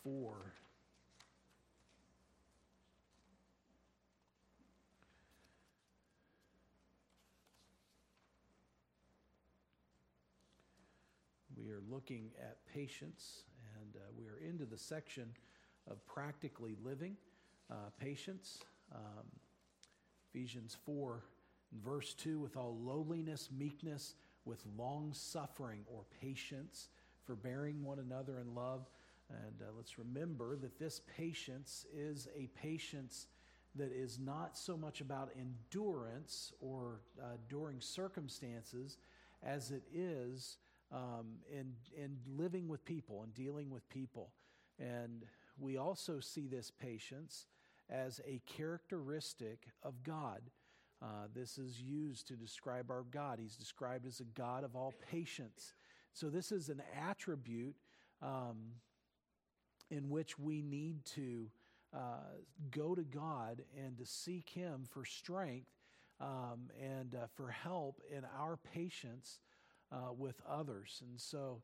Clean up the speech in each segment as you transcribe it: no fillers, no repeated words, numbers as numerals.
4. We are looking at patience, and we are into the section of practically living patience. Ephesians 4, verse 2, with all lowliness, meekness, with long suffering or patience, forbearing one another in love. And let's remember that this patience is a patience that is not so much about endurance or during circumstances as it is in living with people and dealing with people. And we also see this patience as a characteristic of God. This is used to describe our God. He's described as a God of all patience. So this is an attribute in which we need to go to God and to seek Him for strength and for help in our patience with others. And so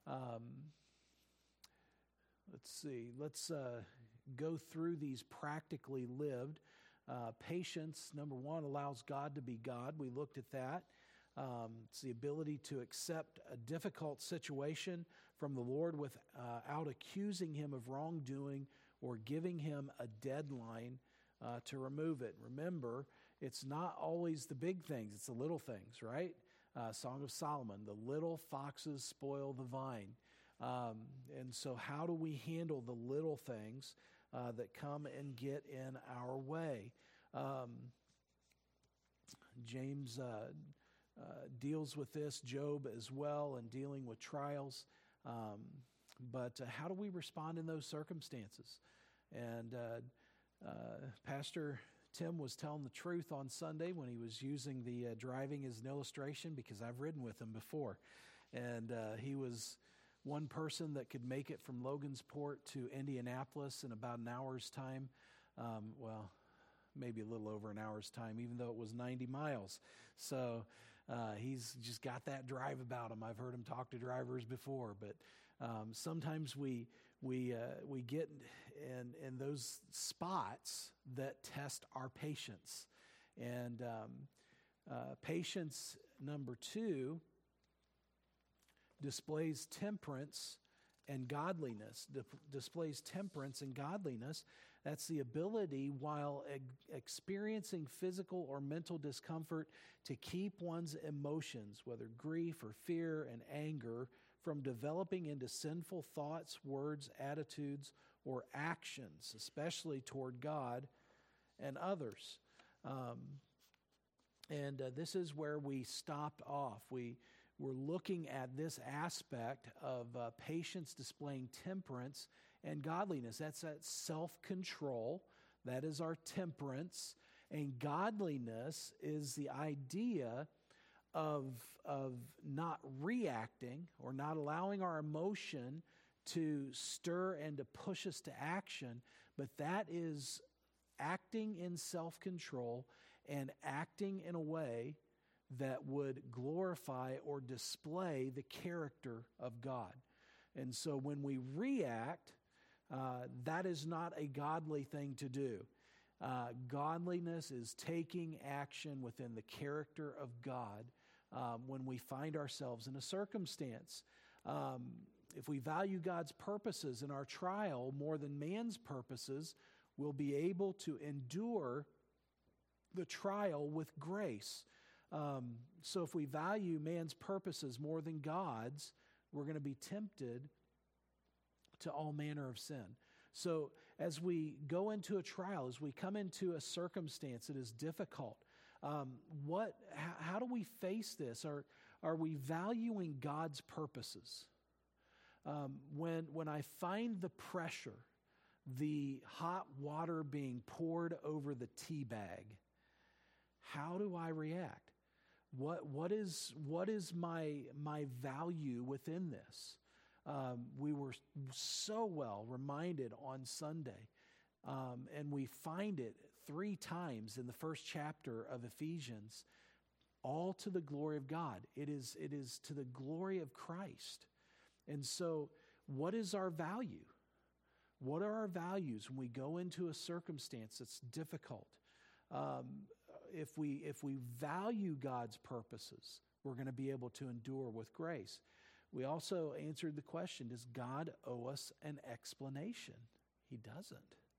let's go through these practically lived. Patience, number one, allows God to be God. We looked at that. It's the ability to accept a difficult situation from the Lord without accusing Him of wrongdoing or giving Him a deadline to remove it. Remember, it's not always the big things, it's the little things, right? Song of Solomon, the little foxes spoil the vine. And so how do we handle the little things that come and get in our way? James deals with this, Job as well, and dealing with trials. But how do we respond in those circumstances? And Pastor Tim was telling the truth on Sunday when he was using the driving as an illustration, because I've ridden with him before. And he was one person that could make it from Logansport to Indianapolis in about an hour's time. Well, maybe a little over an hour's time, even though it was 90 miles. So he's just got that drive about him. I've heard him talk to drivers before, but sometimes we get in those spots that test our patience. And patience, number 2, displays temperance and godliness. Displays temperance and godliness. That's the ability, while experiencing physical or mental discomfort, to keep one's emotions, whether grief or fear and anger, from developing into sinful thoughts, words, attitudes, or actions, especially toward God and others. And this is where we stopped off. We're looking at this aspect of patience displaying temperance and godliness. That's that self-control. That is our temperance. And godliness is the idea of not reacting or not allowing our emotion to stir and to push us to action, but that is acting in self-control and acting in a way that would glorify or display the character of God. And so when we react, that is not a godly thing to do. Godliness is taking action within the character of God when we find ourselves in a circumstance. If we value God's purposes in our trial more than man's purposes, we'll be able to endure the trial with grace. So if we value man's purposes more than God's, we're going to be tempted to all manner of sin. So as we go into a trial, as we come into a circumstance that is difficult, how do we face this? Are we valuing God's purposes? When I find the pressure, the hot water being poured over the tea bag, how do I react? What is my value within this? We were so well reminded on Sunday, and we find it 3 times in the first chapter of Ephesians, all to the glory of God. It is to the glory of Christ. And so, what is our value? What are our values when we go into a circumstance that's difficult? If we value God's purposes, we're going to be able to endure with grace. We also answered the question, does God owe us an explanation? He doesn't.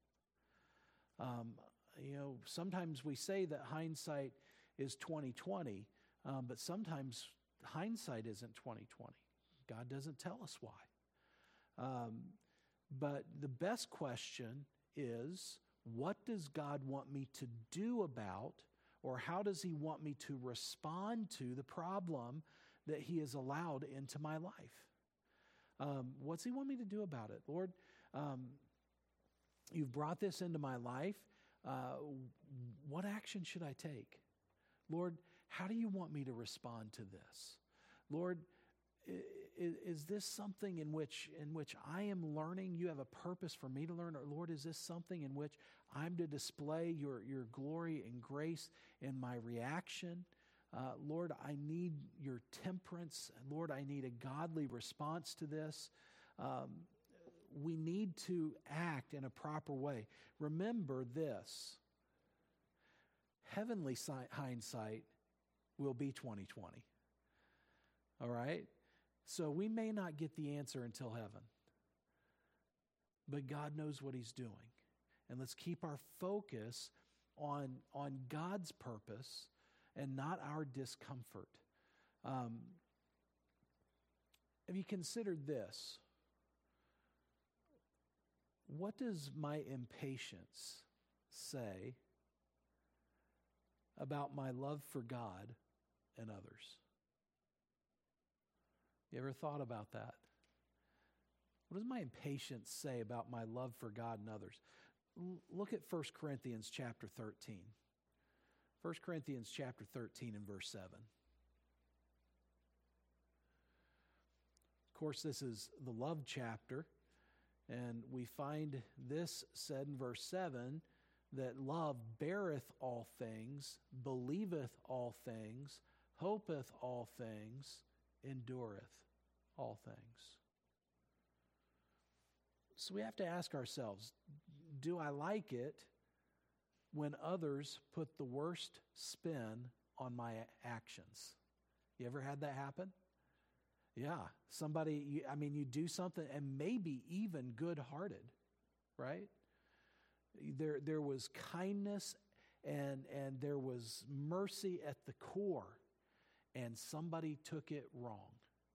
Sometimes we say that hindsight is 20/20, but sometimes hindsight isn't 20/20. God doesn't tell us why. But the best question is, what does God want me to do about, or how does He want me to respond to the problem that He has allowed into my life? What's He want me to do about it? Lord, you've brought this into my life. What action should I take? Lord, how do you want me to respond to this? Lord, is this something in which I am learning? You have a purpose for me to learn? Or Lord, is this something in which I'm to display your glory and grace in my reaction? Lord, I need your temperance. Lord, I need a godly response to this. We need to act in a proper way. Remember this. Heavenly hindsight will be 20/20. All right? So we may not get the answer until heaven. But God knows what He's doing. And let's keep our focus on God's purpose and not our discomfort. Have you considered this? What does my impatience say about my love for God and others? You ever thought about that? What does my impatience say about my love for God and others? Look at 1 Corinthians chapter 13. 1 Corinthians chapter 13 and verse 7. Of course, this is the love chapter, and we find this said in verse 7, that love beareth all things, believeth all things, hopeth all things, endureth all things. So we have to ask ourselves, do I like it when others put the worst spin on my actions? You ever had that happen? Yeah. Somebody, you do something and maybe even good-hearted, right? There was kindness and there was mercy at the core, and somebody took it wrong.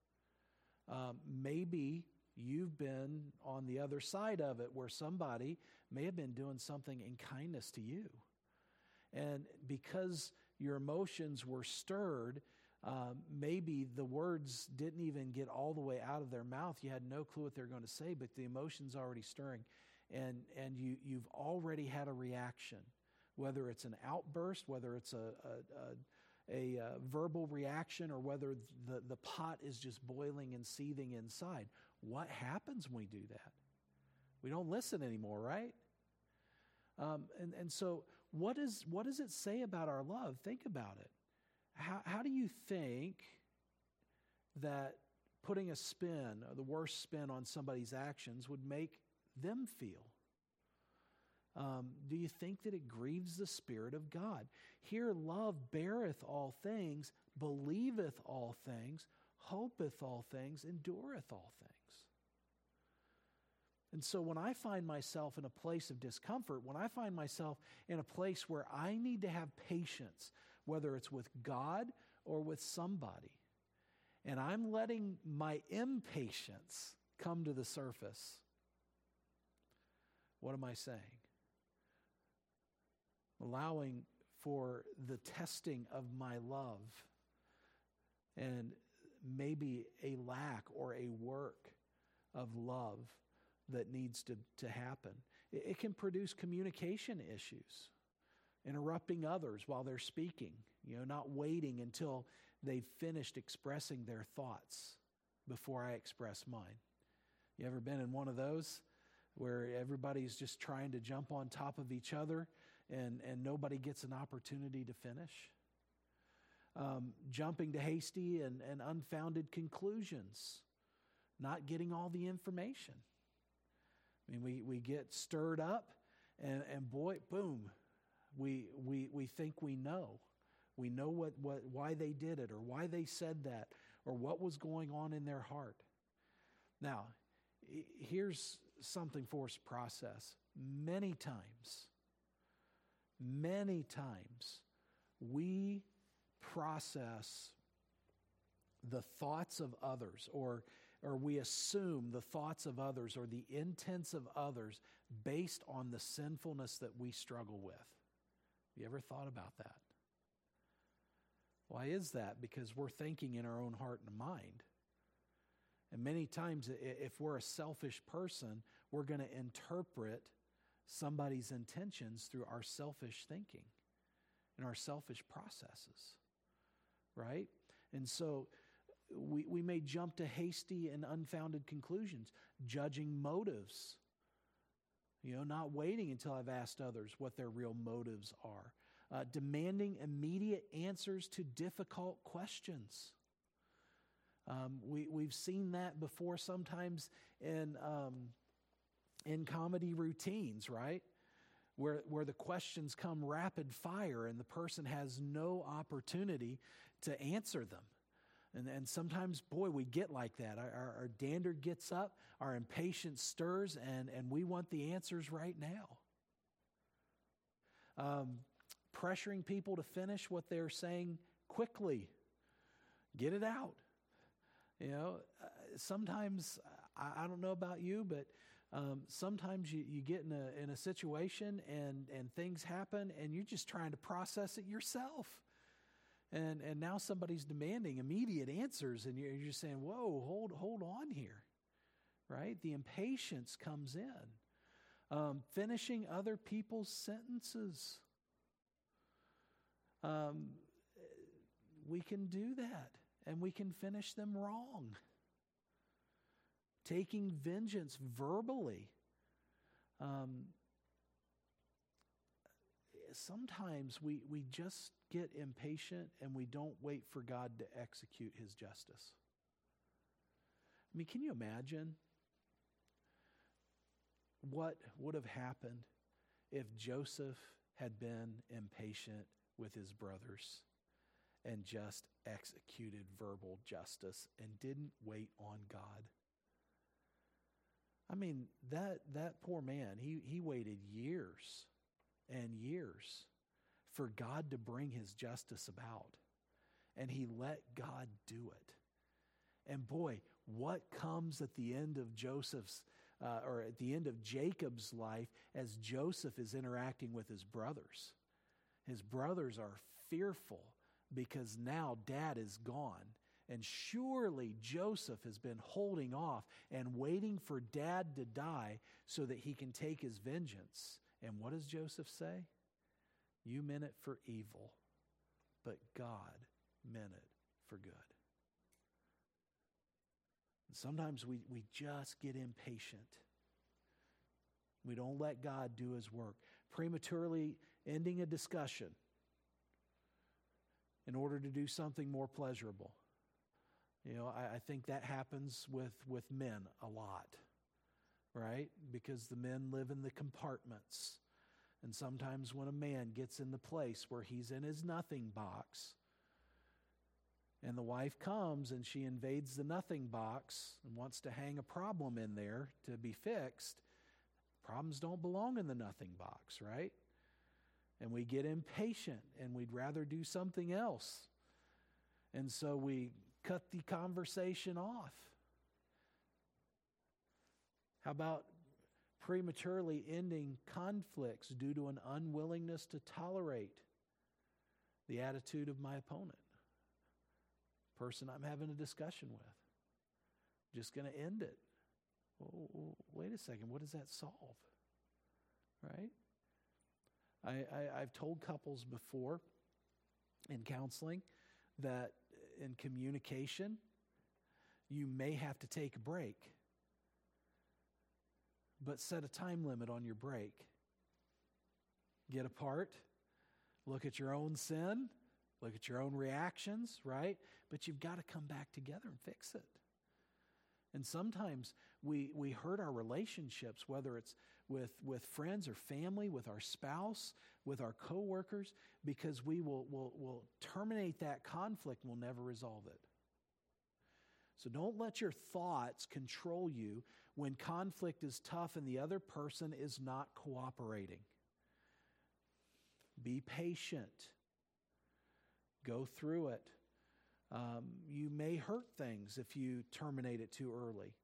Maybe you've been on the other side of it where somebody may have been doing something in kindness to you. And because your emotions were stirred, maybe the words didn't even get all the way out of their mouth. You had no clue what they're going to say, but the emotion's already stirring. And you've already had a reaction, whether it's an outburst, whether it's a verbal reaction, or whether the pot is just boiling and seething inside. What happens when we do that? We don't listen anymore, right? And so what does it say about our love? Think about it. How do you think that putting a spin, or the worst spin on somebody's actions, would make them feel? Do you think that it grieves the Spirit of God? Here, love beareth all things, believeth all things, hopeth all things, endureth all things. And so when I find myself in a place of discomfort, when I find myself in a place where I need to have patience, whether it's with God or with somebody, and I'm letting my impatience come to the surface, what am I saying? Allowing for the testing of my love and maybe a lack or a work of love that needs to happen. It can produce communication issues, interrupting others while they're speaking, not waiting until they've finished expressing their thoughts before I express mine. You ever been in one of those where everybody's just trying to jump on top of each other and nobody gets an opportunity to finish? Jumping to hasty and unfounded conclusions, not getting all the information. I mean, we get stirred up, and boy, boom, we think we know. We know why they did it, or why they said that, or what was going on in their heart. Now, here's something for us to process. Many times, we process the thoughts of others, or we assume the thoughts of others or the intents of others based on the sinfulness that we struggle with. You ever thought about that? Why is that? Because we're thinking in our own heart and mind. And many times, if we're a selfish person, we're going to interpret somebody's intentions through our selfish thinking and our selfish processes, right? And so we may jump to hasty and unfounded conclusions, judging motives, not waiting until I've asked others what their real motives are, demanding immediate answers to difficult questions. We've seen that before sometimes in comedy routines, right? Where the questions come rapid fire and the person has no opportunity to answer them. And sometimes, boy, we get like that. Our dander gets up, our impatience stirs, and we want the answers right now. Pressuring people to finish what they're saying quickly. Get it out. Sometimes, I don't know about you, but sometimes you get in a situation and things happen and you're just trying to process it yourself. And now somebody's demanding immediate answers, and you're just saying, whoa, hold on here, right? The impatience comes in. Finishing other people's sentences. We can do that, and we can finish them wrong. Taking vengeance verbally. Sometimes we just get impatient and we don't wait for God to execute His justice. I mean, can you imagine what would have happened if Joseph had been impatient with his brothers and just executed verbal justice and didn't wait on God? I mean, that poor man, he waited years and years for God to bring His justice about. And he let God do it. And boy, what comes at the end of or at the end of Jacob's life as Joseph is interacting with his brothers? His brothers are fearful because now dad is gone. And surely Joseph has been holding off and waiting for dad to die so that he can take his vengeance. And what does Joseph say? You meant it for evil, but God meant it for good. And sometimes we just get impatient. We don't let God do His work. Prematurely ending a discussion in order to do something more pleasurable. I think that happens with men a lot, right? Because the men live in the compartments. And sometimes when a man gets in the place where he's in his nothing box, and the wife comes and she invades the nothing box and wants to hang a problem in there to be fixed, problems don't belong in the nothing box, right? And we get impatient and we'd rather do something else. And so we cut the conversation off. How about prematurely ending conflicts due to an unwillingness to tolerate the attitude of my opponent? Person I'm having a discussion with. Just going to end it. Well, wait a second, what does that solve? Right? I've told couples before in counseling that in communication, you may have to take a break. But set a time limit on your break. Get apart. Look at your own sin. Look at your own reactions, right? But you've got to come back together and fix it. And sometimes we hurt our relationships, whether it's with friends or family, with our spouse, with our coworkers, because we will terminate that conflict and we'll never resolve it. So don't let your thoughts control you when conflict is tough and the other person is not cooperating. Be patient. Go through it. You may hurt things if you terminate it too early.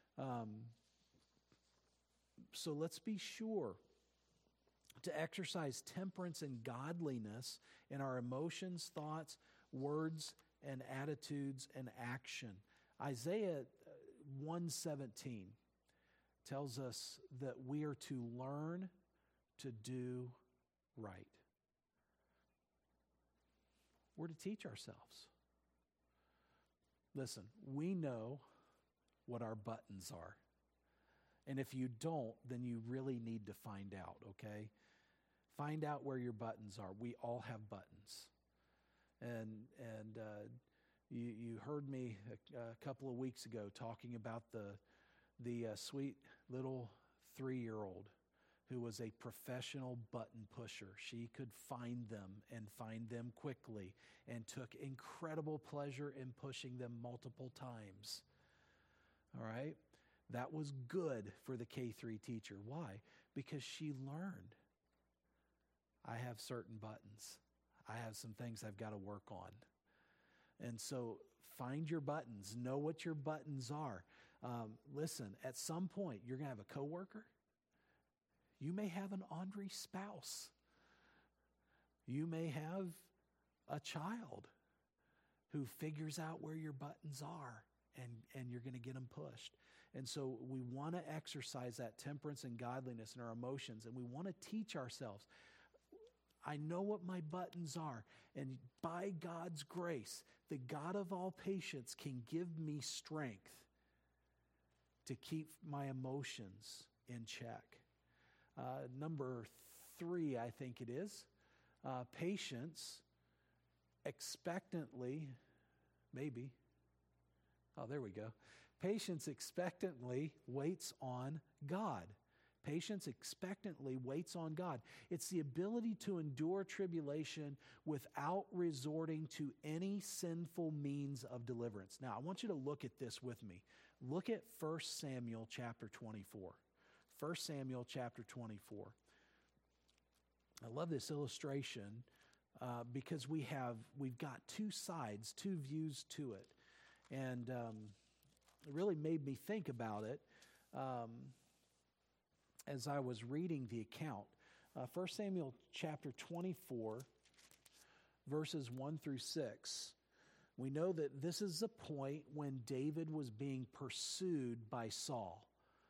So let's be sure to exercise temperance and godliness in our emotions, thoughts, words, and attitudes and action. Isaiah 1:17 tells us that we are to learn to do right. We're to teach ourselves. Listen, we know what our buttons are. And if you don't, then you really need to find out, okay? Find out where your buttons are. We all have buttons. And you heard me a couple of weeks ago talking about the sweet little 3-year-old who was a professional button pusher. She could find them and find them quickly and took incredible pleasure in pushing them multiple times. All right? That was good for the K3 teacher. Why? Because she learned. I have certain buttons. I have some things I've got to work on. And so find your buttons. Know what your buttons are. Listen, at some point, you're going to have a coworker. You may have an ornery spouse. You may have a child who figures out where your buttons are, and you're going to get them pushed. And so we want to exercise that temperance and godliness in our emotions, and we want to teach ourselves. I know what my buttons are, and by God's grace, the God of all patience can give me strength to keep my emotions in check. Number 3, I think it is, patience expectantly, maybe. Oh, there we go. Patience expectantly waits on God. Patience expectantly waits on God. It's the ability to endure tribulation without resorting to any sinful means of deliverance. Now, I want you to look at this with me. Look at 1 Samuel chapter 24. 1 Samuel chapter 24. I love this illustration because we've got two sides, two views to it. And it really made me think about it as I was reading the account. 1 Samuel chapter 24, verses 1 through 6. We know that this is the point when David was being pursued by Saul.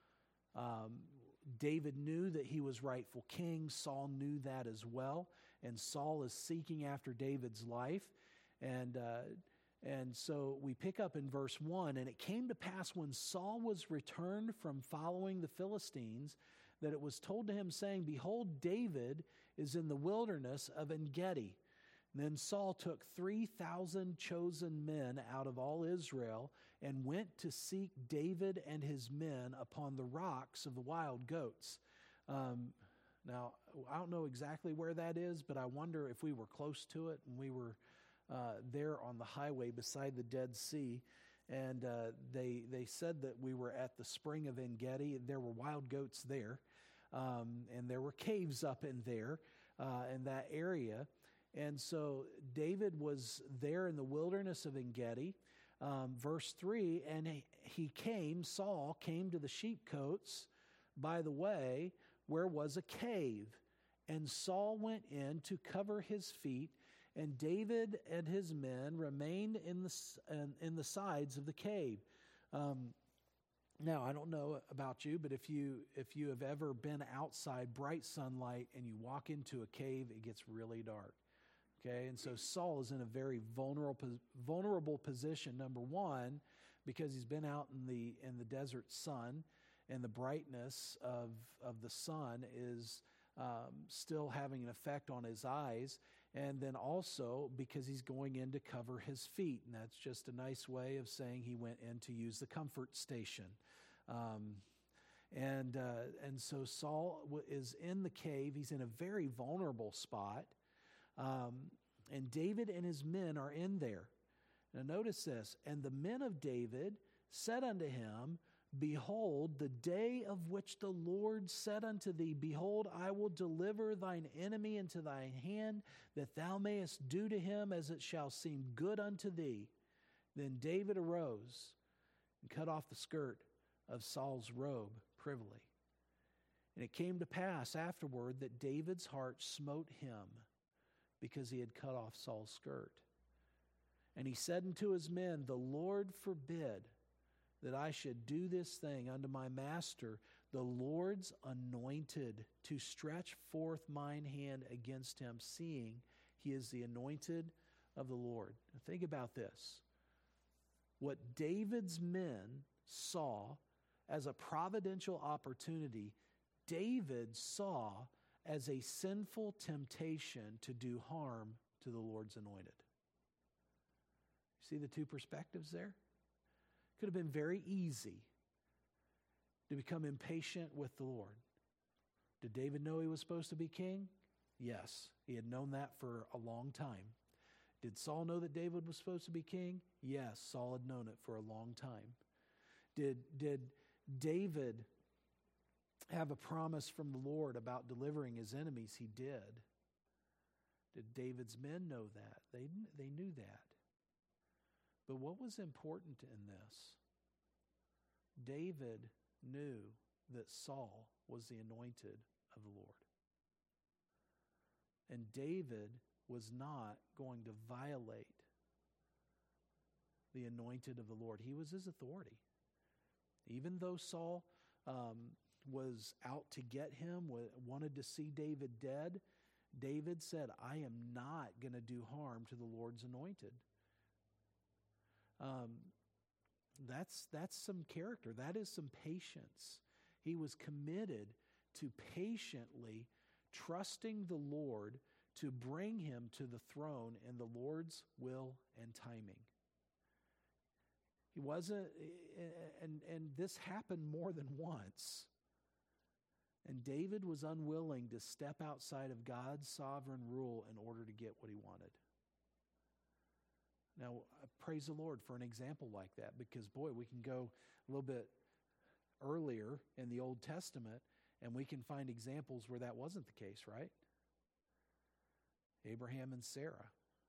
David knew that he was rightful king. Saul knew that as well. And Saul is seeking after David's life. And so we pick up in verse 1, and it came to pass when Saul was returned from following the Philistines, that it was told to him, saying, Behold, David is in the wilderness of En-gedi. And then Saul took 3,000 chosen men out of all Israel and went to seek David and his men upon the rocks of the wild goats. Now, I don't know exactly where that is, but I wonder if we were close to it and we were there on the highway beside the Dead Sea. And they said that we were at the spring of En-gedi. There were wild goats there, and there were caves up in there in that area. And so David was there in the wilderness of En-gedi. Verse 3, and Saul came to the sheepcotes by the way, where was a cave. And Saul went in to cover his feet, and David and his men remained in the sides of the cave. Now, I don't know about you, but if you have ever been outside bright sunlight and you walk into a cave, it gets really dark. Okay, and so Saul is in a very vulnerable position. Number one, because he's been out in the desert sun, and the brightness of the sun is still having an effect on his eyes. And then also because he's going in to cover his feet. And that's just a nice way of saying he went in to use the comfort station. And so Saul is in the cave. He's in a very vulnerable spot. And David and his men are in there. Now notice this. And the men of David said unto him, Behold, the day of which the Lord said unto thee, Behold, I will deliver thine enemy into thine hand, that thou mayest do to him as it shall seem good unto thee. Then David arose and cut off the skirt of Saul's robe privily. And it came to pass afterward that David's heart smote him, because he had cut off Saul's skirt. And he said unto his men, The Lord forbid that I should do this thing unto my master, the Lord's anointed, to stretch forth mine hand against him, seeing he is the anointed of the Lord. Now think about this. What David's men saw as a providential opportunity, David saw as a sinful temptation to do harm to the Lord's anointed. See the two perspectives there? Could have been very easy to become impatient with the Lord. Did David know he was supposed to be king? Yes, he had known that for a long time. Did Saul know that David was supposed to be king? Yes, Saul had known it for a long time. Did David have a promise from the Lord about delivering his enemies? He did. Did David's men know that? They knew that. But what was important in this? David knew that Saul was the anointed of the Lord. And David was not going to violate the anointed of the Lord. He was his authority. Even though Saul was out to get him, wanted to see David dead, David said, I am not going to do harm to the Lord's anointed. That's some character. That is some patience. He was committed to patiently trusting the Lord to bring him to the throne in the Lord's will and timing. He wasn't, and this happened more than once. And David was unwilling to step outside of God's sovereign rule in order to get what he wanted. Now, praise the Lord for an example like that, because, boy, we can go a little bit earlier in the Old Testament, and we can find examples where that wasn't the case, right? Abraham and Sarah.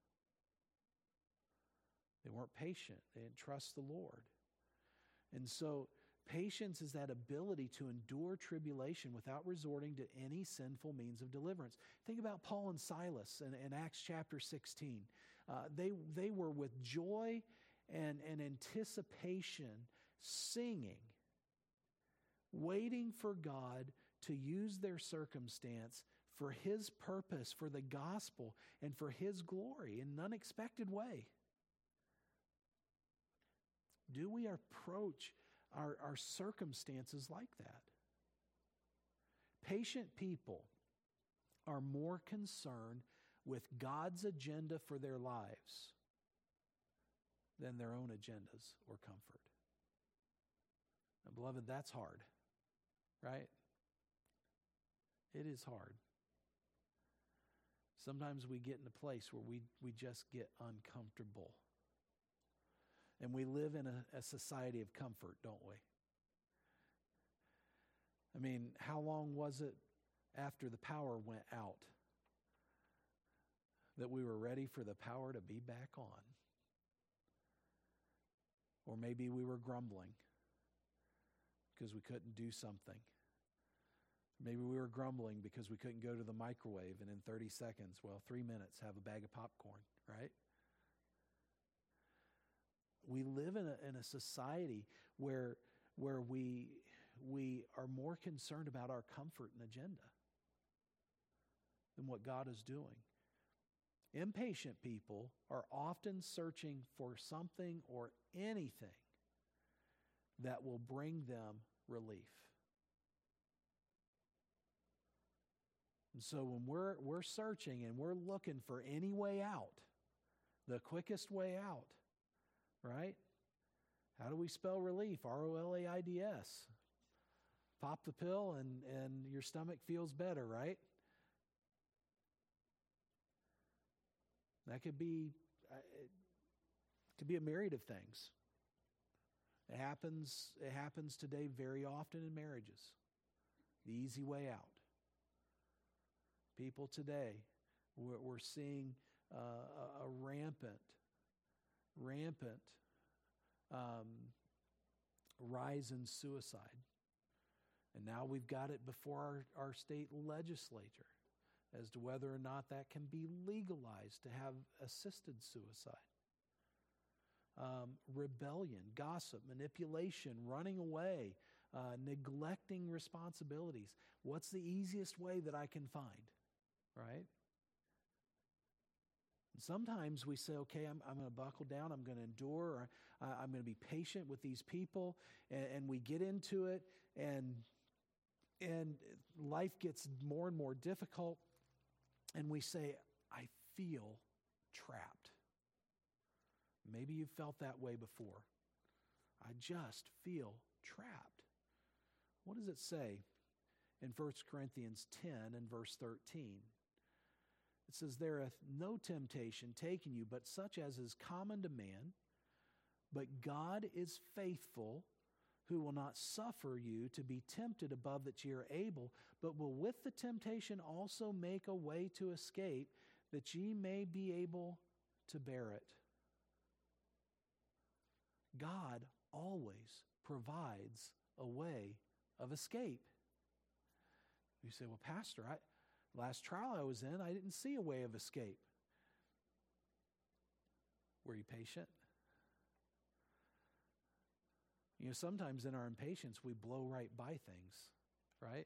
They weren't patient. They didn't trust the Lord. And so patience is that ability to endure tribulation without resorting to any sinful means of deliverance. Think about Paul and Silas in Acts chapter 16. They were with joy and anticipation singing, waiting for God to use their circumstance for His purpose, for the gospel, and for His glory in an unexpected way. Do we approach our circumstances like that? Patient people are more concerned with God's agenda for their lives than their own agendas or comfort. Now, beloved, that's hard, right? It is hard. Sometimes we get in a place where we just get uncomfortable. And we live in a society of comfort, don't we? I mean, how long was it after the power went out that we were ready for the power to be back on? Or maybe we were grumbling because we couldn't do something. Maybe we were grumbling because we couldn't go to the microwave and in 30 seconds, 3 minutes, have a bag of popcorn, right? We live in a society where we are more concerned about our comfort and agenda than what God is doing. Impatient people are often searching for something or anything that will bring them relief. And so when we're searching and we're looking for any way out, the quickest way out, right? How do we spell relief? ROLAIDS. Pop the pill and your stomach feels better, right? That could be a myriad of things. It happens today very often in marriages. The easy way out. People today, we're seeing a rampant rise in suicide. And now we've got it before our state legislature as to whether or not that can be legalized to have assisted suicide. Rebellion, gossip, manipulation, running away, neglecting responsibilities. What's the easiest way that I can find, right? And sometimes we say, okay, I'm going to buckle down, I'm going to endure, or I'm going to be patient with these people, and we get into it, and life gets more and more difficult, and we say, I feel trapped. Maybe you've felt that way before. I just feel trapped. What does it say in 1 Corinthians 10 and verse 13? It says, there hath no temptation taken you, but such as is common to man. But God is faithful, who will not suffer you to be tempted above that ye are able, but will with the temptation also make a way to escape, that ye may be able to bear it. God always provides a way of escape. You say, well, Pastor, last trial I was in, I didn't see a way of escape. Were you patient? You know, sometimes in our impatience, we blow right by things, right?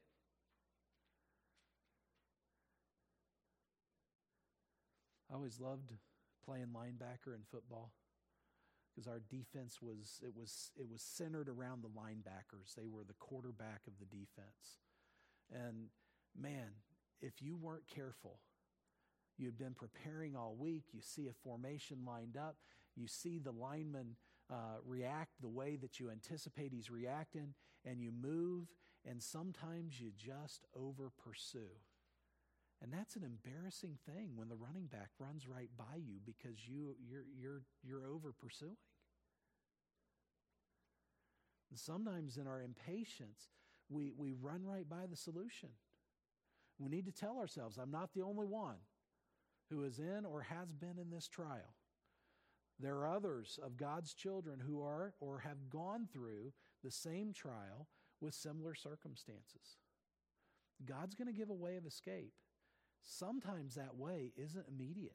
I always loved playing linebacker in football because our defense was centered around the linebackers. They were the quarterback of the defense. And man, if you weren't careful, you had been preparing all week, you see a formation lined up, you see the lineman react the way that you anticipate he's reacting, and you move, and sometimes you just over pursue. And that's an embarrassing thing when the running back runs right by you because you're over pursuing. And sometimes in our impatience, we run right by the solution. We need to tell ourselves, I'm not the only one who is in or has been in this trial. There are others of God's children who are or have gone through the same trial with similar circumstances. God's going to give a way of escape. Sometimes that way isn't immediate.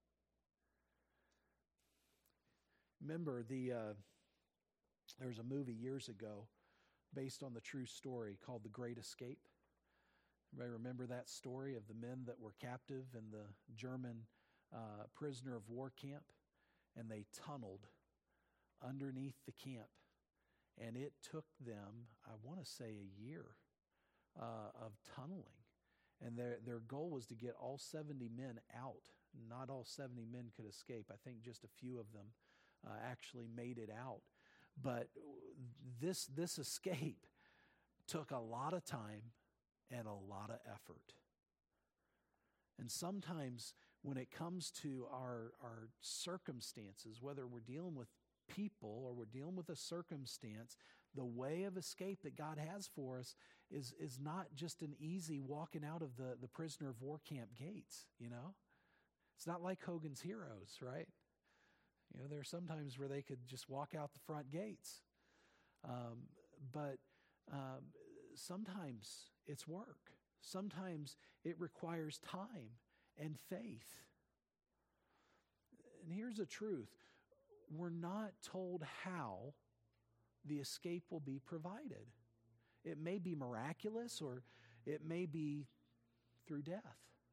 Remember, there was a movie years ago based on the true story called The Great Escape. Everybody remember that story of the men that were captive in the German prisoner of war camp? And they tunneled underneath the camp. And it took them, I want to say, a year of tunneling. And their goal was to get all 70 men out. Not all 70 men could escape. I think just a few of them actually made it out. But this escape took a lot of time and a lot of effort. And sometimes when it comes to our circumstances, whether we're dealing with people or we're dealing with a circumstance, the way of escape that God has for us is not just an easy walking out of the prisoner of war camp gates, you know? It's not like Hogan's Heroes, right? You know, there are some times where they could just walk out the front gates. But sometimes it's work. Sometimes it requires time and faith. And here's the truth. We're not told how the escape will be provided. It may be miraculous or it may be through death.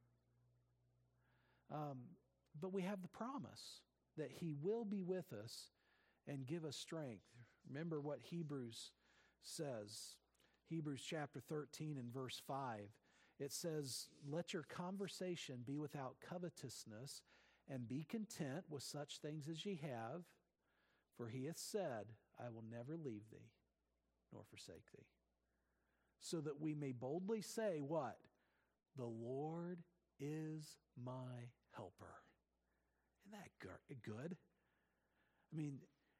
But we have the promise that He will be with us and give us strength. Remember what Hebrews says. Hebrews chapter 13 and verse 5. It says, let your conversation be without covetousness, and be content with such things as ye have, for he hath said, I will never leave thee nor forsake thee. So that we may boldly say, what? The Lord is my helper. Isn't that good? I mean,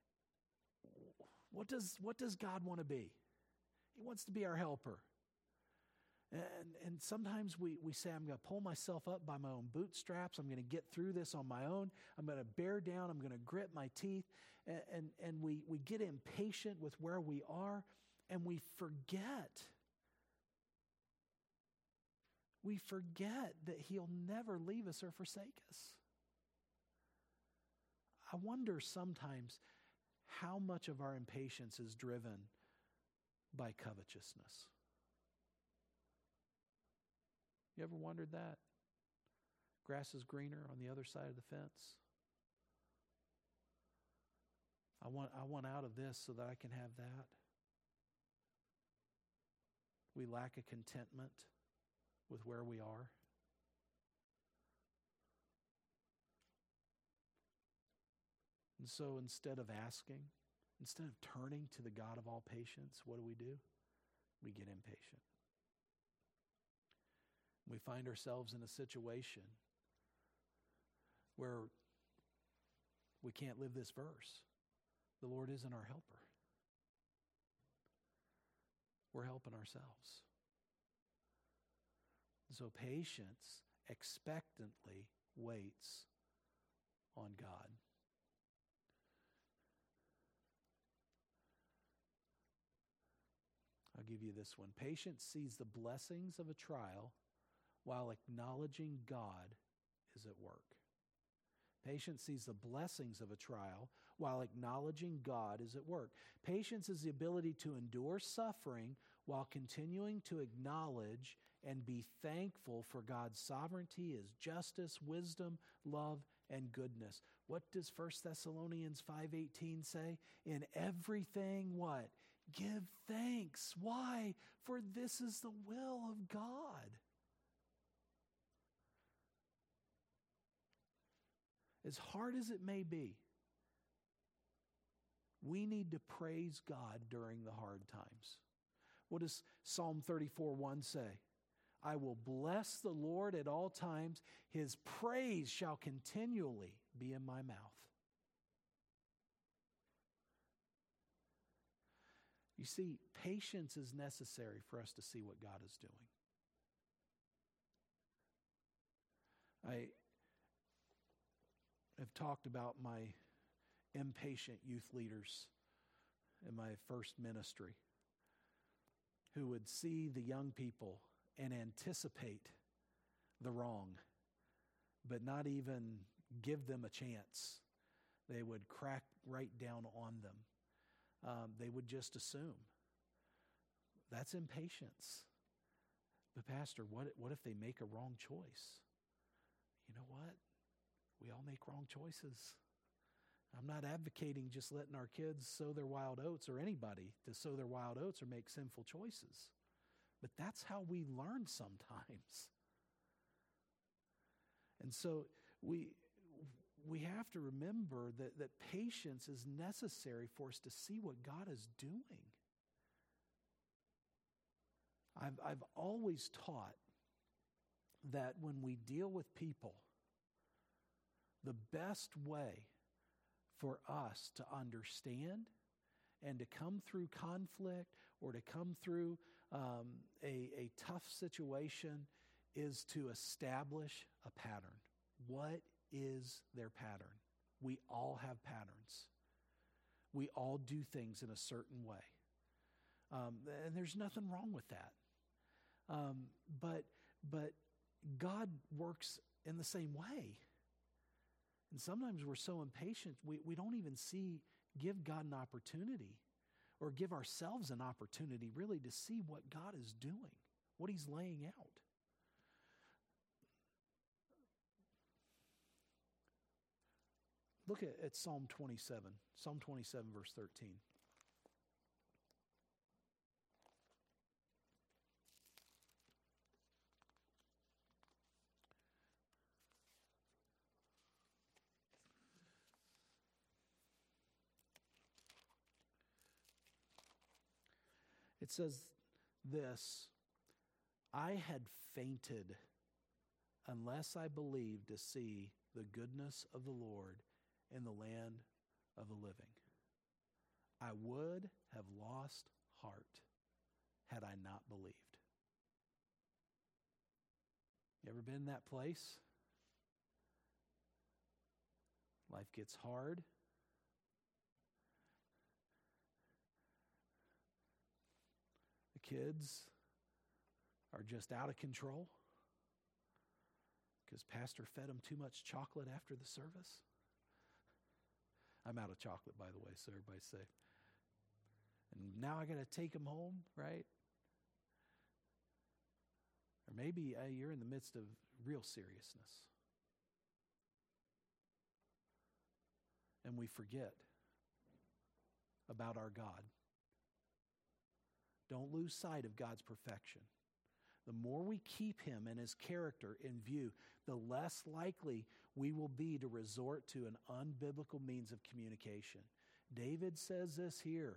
what does God want to be? He wants to be our helper. And sometimes we say, I'm going to pull myself up by my own bootstraps. I'm going to get through this on my own. I'm going to bear down. I'm going to grit my teeth. And we get impatient with where we are, and we forget. We forget that he'll never leave us or forsake us. I wonder sometimes how much of our impatience is driven by covetousness. You ever wondered that? Grass is greener on the other side of the fence. I want out of this so that I can have that. We lack a contentment with where we are. And so instead of asking, instead of turning to the God of all patience, what do? We get impatient. We find ourselves in a situation where we can't live this verse. The Lord isn't our helper. We're helping ourselves. So patience expectantly waits on God. I'll give you this one. Patience sees the blessings of a trial while acknowledging God is at work. Patience sees the blessings of a trial while acknowledging God is at work. Patience is the ability to endure suffering while continuing to acknowledge and be thankful for God's sovereignty, His justice, wisdom, love, and goodness. What does 1 Thessalonians 5:18 say? In everything, what? Give thanks. Why? For this is the will of God. As hard as it may be, we need to praise God during the hard times. What does Psalm 34:1 say? I will bless the Lord at all times. His praise shall continually be in my mouth. You see, patience is necessary for us to see what God is doing. I have talked about my impatient youth leaders in my first ministry who would see the young people and anticipate the wrong, but not even give them a chance. They would crack right down on them. They would just assume. That's impatience. But Pastor, what if they make a wrong choice? You know what? We all make wrong choices. I'm not advocating just letting our kids sow their wild oats, or anybody to sow their wild oats or make sinful choices. But that's how we learn sometimes. And so we have to remember that patience is necessary for us to see what God is doing. I've always taught that when we deal with people, the best way for us to understand and to come through conflict or to come through a tough situation is to establish a pattern. What is their pattern? We all have patterns. We all do things in a certain way. And there's nothing wrong with that. But God works in the same way. And sometimes we're so impatient, we don't even give God an opportunity or give ourselves an opportunity really to see what God is doing, what He's laying out. Look at Psalm 27. Psalm 27, verse 13. It says this, I had fainted unless I believed to see the goodness of the Lord in the land of the living. I would have lost heart had I not believed. You ever been in that place? Life gets hard. The kids are just out of control because pastor fed them too much chocolate after the service. I'm out of chocolate, by the way, so everybody's safe. And now I got to take them home, right? Or maybe you're in the midst of real seriousness. And we forget about our God. Don't lose sight of God's perfection. The more we keep him and his character in view, the less likely we will be to resort to an unbiblical means of communication. David says this here.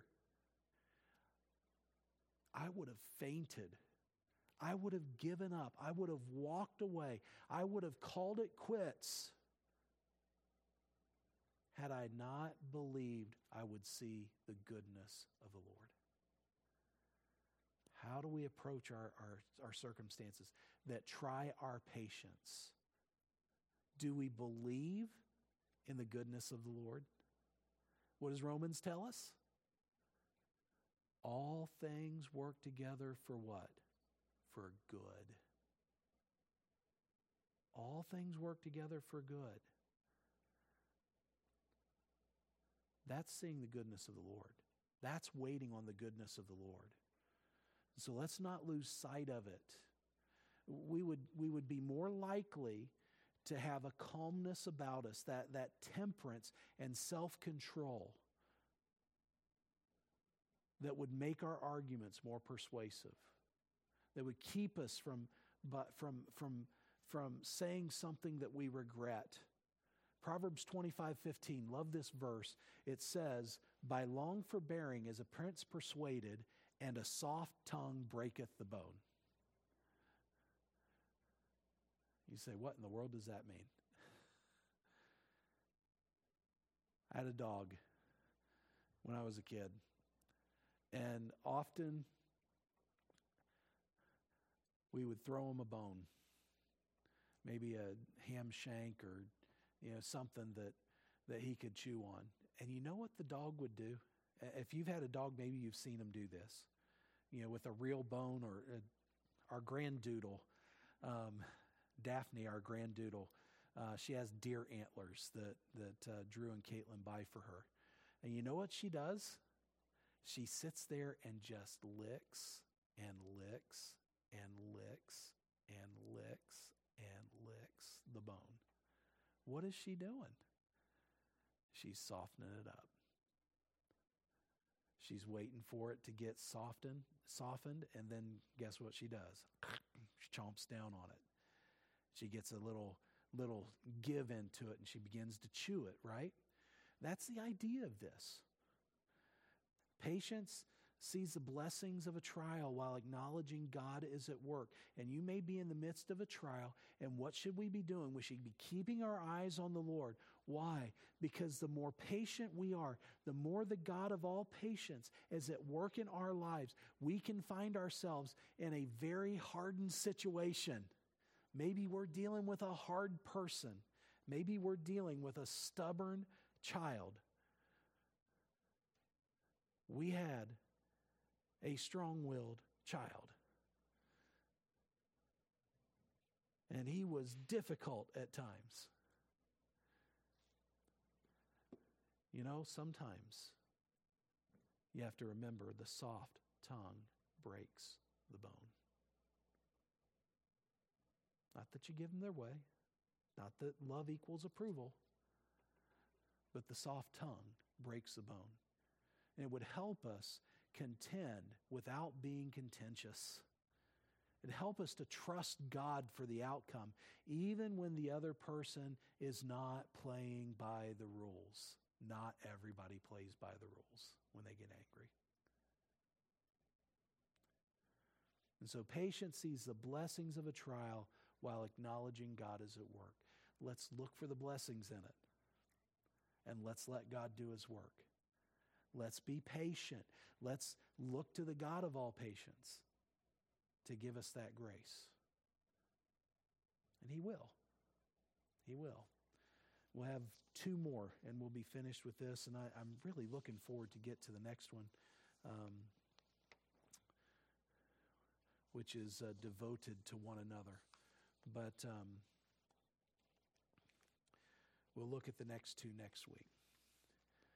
I would have fainted. I would have given up. I would have walked away. I would have called it quits had I not believed I would see the goodness of the Lord. How do we approach our circumstances that try our patience? Do we believe in the goodness of the Lord? What does Romans tell us? All things work together for what? For good. All things work together for good. That's seeing the goodness of the Lord. That's waiting on the goodness of the Lord. So let's not lose sight of it. We would be more likely to have a calmness about us, that temperance and self-control that would make our arguments more persuasive, that would keep us from saying something that we regret. Proverbs 25:15, love this verse. It says, by long forbearing is a prince persuaded, and a soft tongue breaketh the bone. You say, what in the world does that mean? I had a dog when I was a kid, and often we would throw him a bone, maybe a ham shank or something that he could chew on. And you know what the dog would do? If you've had a dog, maybe you've seen him do this. With a real bone, or our grandoodle, Daphne, our grandoodle, she has deer antlers that Drew and Caitlin buy for her. And you know what she does? She sits there and just licks and licks and licks and licks and licks the bone. What is she doing? She's softening it up. She's waiting for it to get softened, and then guess what she does? She chomps down on it. She gets a little give into it, and she begins to chew it, right? That's the idea of this. Patience sees the blessings of a trial while acknowledging God is at work. And you may be in the midst of a trial, and what should we be doing? We should be keeping our eyes on the Lord. Why? Because the more patient we are, the more the God of all patience is at work in our lives. We can find ourselves in a very hardened situation. Maybe we're dealing with a hard person. Maybe we're dealing with a stubborn child. We had a strong-willed child. And he was difficult at times. Sometimes you have to remember the soft tongue breaks the bone. Not that you give them their way, not that love equals approval, but the soft tongue breaks the bone. And it would help us contend without being contentious. It'd help us to trust God for the outcome, even when the other person is not playing by the rules. Not everybody plays by the rules when they get angry. And so patience sees the blessings of a trial while acknowledging God is at work. Let's look for the blessings in it. And let's let God do his work. Let's be patient. Let's look to the God of all patience to give us that grace. And he will. He will. We'll have two more, and we'll be finished with this. And I'm really looking forward to get to the next one, which is devoted to one another. But we'll look at the next two next week.